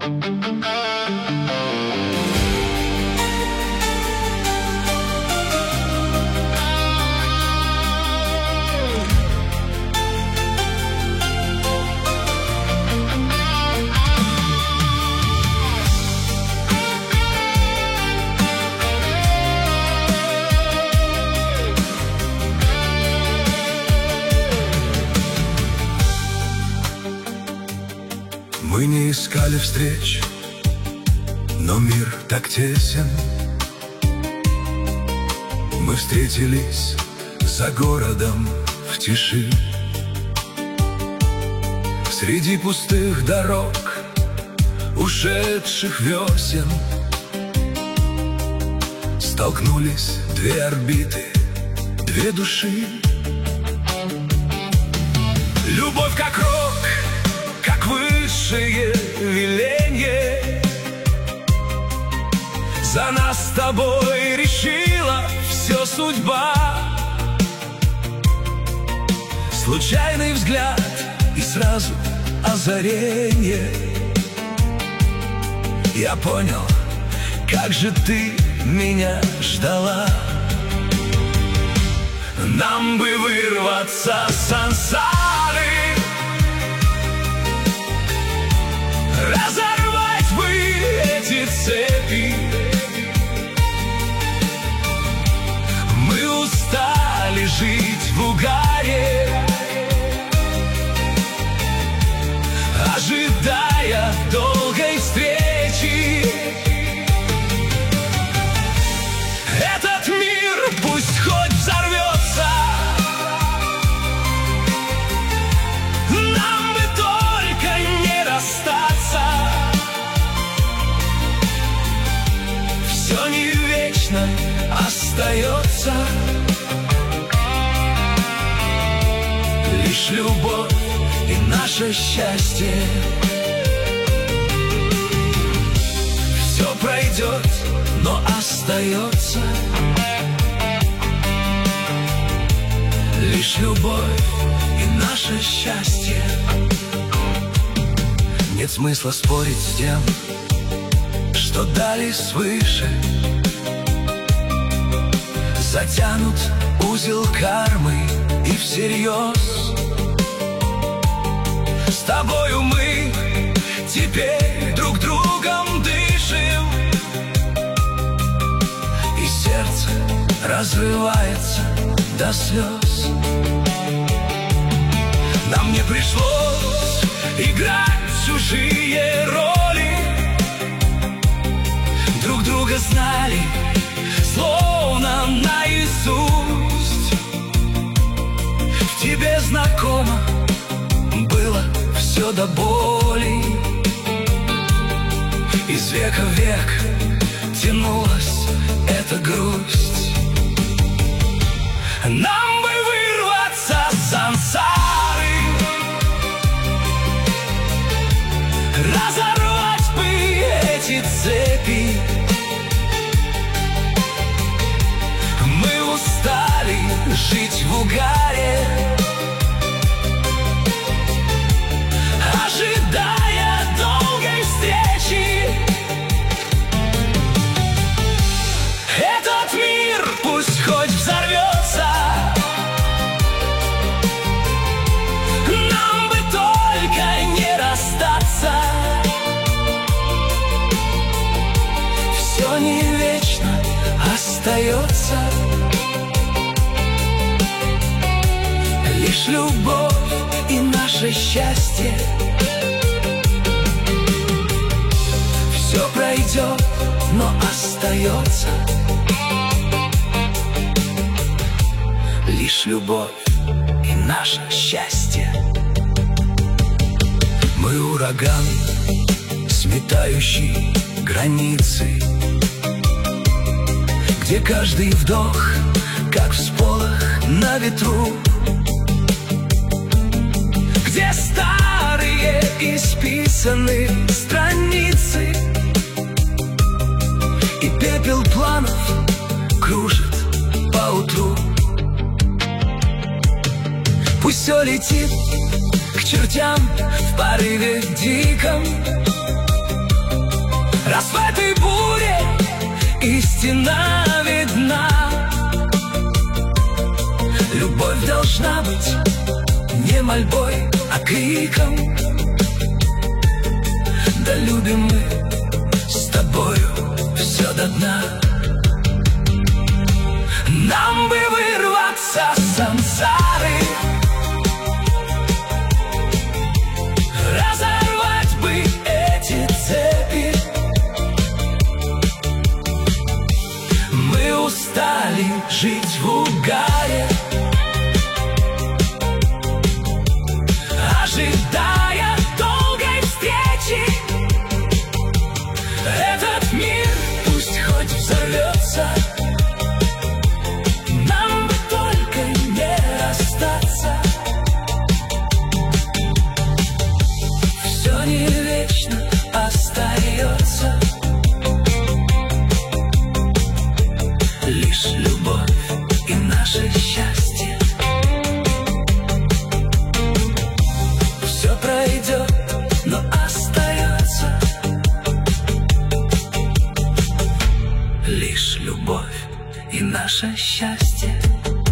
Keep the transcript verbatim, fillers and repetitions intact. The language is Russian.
Мы не искали встреч, но мир так тесен. Мы встретились за городом в тиши, среди пустых дорог, ушедших весен. Столкнулись две орбиты, две души. Любовь как рок, как высшее веленье, за нас с тобой решила все судьба. Случайный взгляд и сразу озарение. Я понял, как же ты меня ждала. Нам бы вырваться с сансары, разорвать бы эти цепи. Мы устали жить в угаре, ожидая долгой встречи. Этот мир пусть хоть взорвется, нам бы только не расстаться. Все не вечно остается, лишь любовь и наше счастье. Все пройдет, но остается лишь любовь и наше счастье. Нет смысла спорить с тем, что дали свыше. Затянут узел кармы и всерьез. С тобою мы теперь друг другом дышим, и сердце разрывается до слез. Нам не пришлось играть в чужие роли, друг друга знали словно наизусть. В тебе знакомо было все до боли, из века в век тянулась эта грусть. Нам бы вырваться с сансары, разорвать бы эти цепи. Мы устали жить в угаре, ожидая долгой встречи. Этот мир пусть хоть взорвется, нам бы только не расстаться. Все не вечно остается, лишь любовь и наше счастье. Все пройдет, но остается лишь любовь и наше счастье. Мы ураган, сметающий границы, где каждый вдох, как всполох на ветру, где старые исписаны страницы, и пепел планов кружит поутру. Пусть все летит к чертям в порыве диком, истина видна. Любовь должна быть не мольбой, а криком. Да любим мы с тобою все до дна. Нам бы вырваться с сансары, разорвать бы эти цепи. Мы устали жить в угаре, ожидая долгой встречи. Этот мир пусть хоть взорвется, нам бы только не расстаться. Все не вечно остается, лишь любовь и наше счастье. Все пройдет, но остается лишь любовь и наше счастье.